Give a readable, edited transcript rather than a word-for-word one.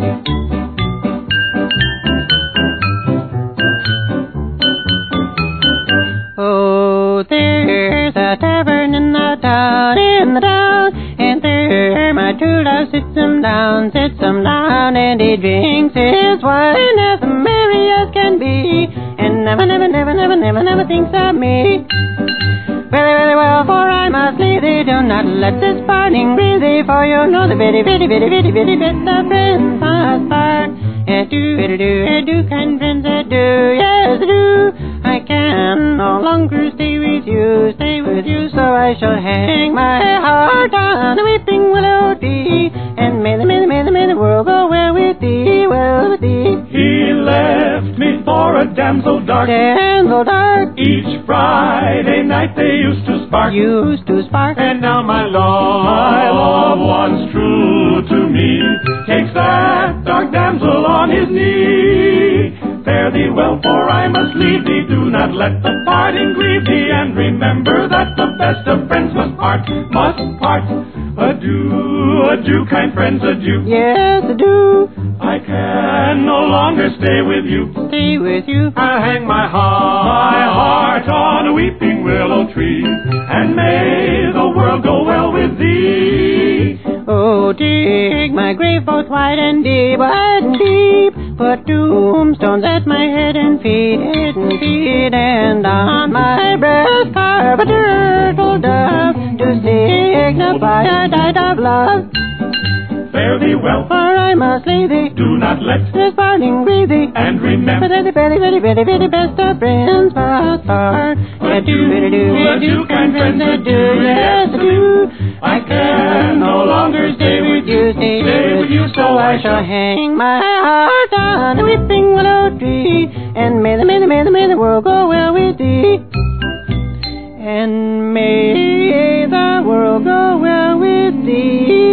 Oh, there's a tavern in the town, and there my true love sits him down, and he drinks his wine as merry as can be, and never thinks of me. Very, very well, for I must leave thee. Do not let this parting grieve thee, for you know the very best of friends must part. Do, kind friends, do, yes, do. I can no longer stay with you, so I shall hang my heart on a weeping willow tree, and may the world go well with thee, He left me for a damsel dark. Each Friday night they used to spark. And now my love, once true to me, takes that dark damsel on his knee. Fare thee well, for I must leave thee. Do not let the parting grieve thee, and remember that the best of friends must part. Adieu, kind friends, adieu. Yes, adieu. I can no longer stay with you. I'll hang my heart on a weeping willow tree, and may the world go well with thee. Oh, dig my grave both wide and deep, put tombstones at my head and feet, and on my breast carve a turtle dove, to signify I died of love. Fare thee well, for I must leave thee. Do not let this parting grieve thee, and remember that the very best of friends must part. Adieu, kind friends, adieu, yes, adieu. I can no longer stay with you, so I shall hang my heart on a weeping willow tree, and may the world go well with thee, and may the world go well with thee.